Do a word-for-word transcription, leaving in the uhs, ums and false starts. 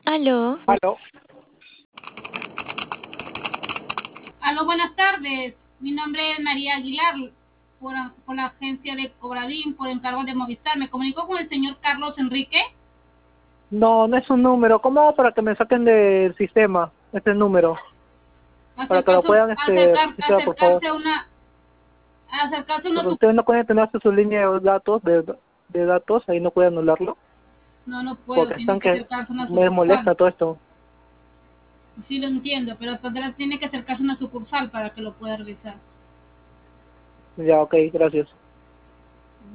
Aló, Aló. Aló, buenas tardes. Mi nombre es María Aguilar, por, por la agencia de Cobradín, por encargo de Movistar. ¿Me comunico con el señor Carlos Enrique? No, no es un número. ¿Cómo hago para que me saquen del sistema este número? Para que lo Acercarse, puedan este, acercar, registrar, por favor. acercarse a una, acercarse a una Porque sucursal. ustedes no pueden tener su línea de datos, de, de datos, ahí no pueden anularlo. No, no puedo, Porque tiene están que que acercarse a una me sucursal. molesta todo esto. Sí lo entiendo, pero tendrá, tiene que acercarse a una sucursal para que lo pueda revisar. Ya, ok, gracias.